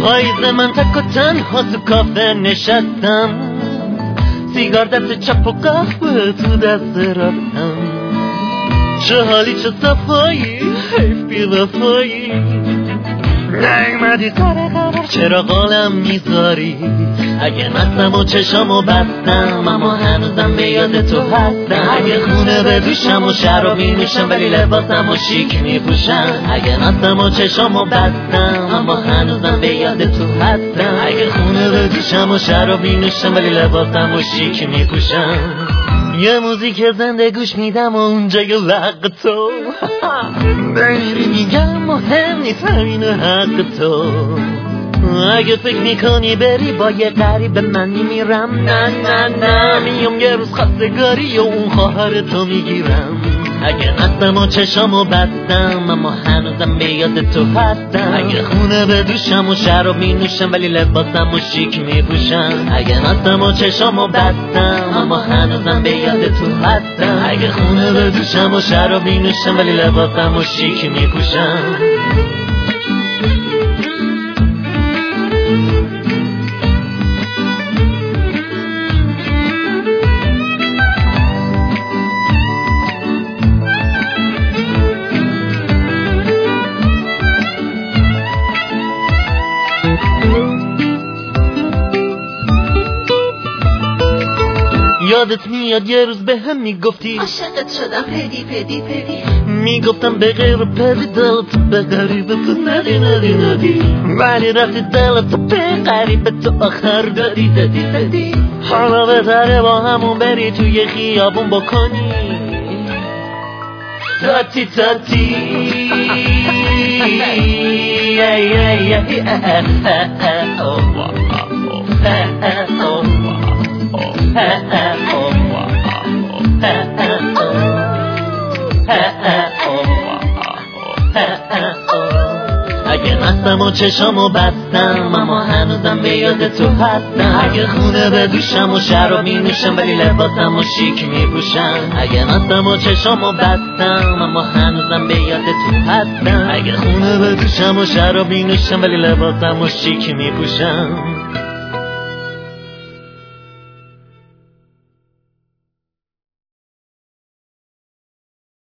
پاییز من تک و تنها تو کافه نشستم، سیگار دست چپ و قهوه تو دست راستم. چه حالی چه صفایی، حیف بی وفایی، نیومدی سر خبر چرا قالم میذاری. اگه مستم و چشامو بستم اما هنوزم به یاد تو هستم. اگه خونه بدوشم و شراب مینوشم ولی لباسم و شیک میپوشم. اگه مستم و چشامو بستم اما هنوزم به یاد تو هستم. اگه خونه بدوشم و شراب مینوشم ولی لباسم و شیک میپوشم. یه موزیک زنده گوش میدم و اونجای وقت تو بمیری میگم مهم نیست همین حق تو. اگه فکر میکنی بری با یه غریب من میمیرم، نه نه نه میام یه روز خواستگاری و اون خواهر تو میگیرم. اگه مستم و چشامو بستم اما هنوزم به یاد تو هستم. اگه خونه بدوشم و شراب مینوشم ولی لباسم و شیک میپوشم. اگه مستم و چشامو بستم اما هنوزم به یاد تو هستم. اگه خونه بدوشم و شراب مینوشم ولی لباسم و شیک میپوشم. یادت میاد یه روز به هم میگفتی عاشقت شدم پدی پدی پدی، میگفتم به غیر پدی دلت به غریب تو ندی ندی ندی، ولی رفتی دلت به غریب تو آخر دادی دادی دادی. حالا بهتره با همون بری توی خیابون بکنی تاتی تاتی اگه مستم و چشامو بستم اما هنوزم به یاد تو هستم. اگه خونه بدوشم و شراب مینوشم ولی لباسم و شیک میپوشم. اگه مستم و چشامو بستم اما هنوزم به یاد تو هستم. اگه خونه بدوشم و شراب مینوشم ولی لباسم و شیک میپوشم.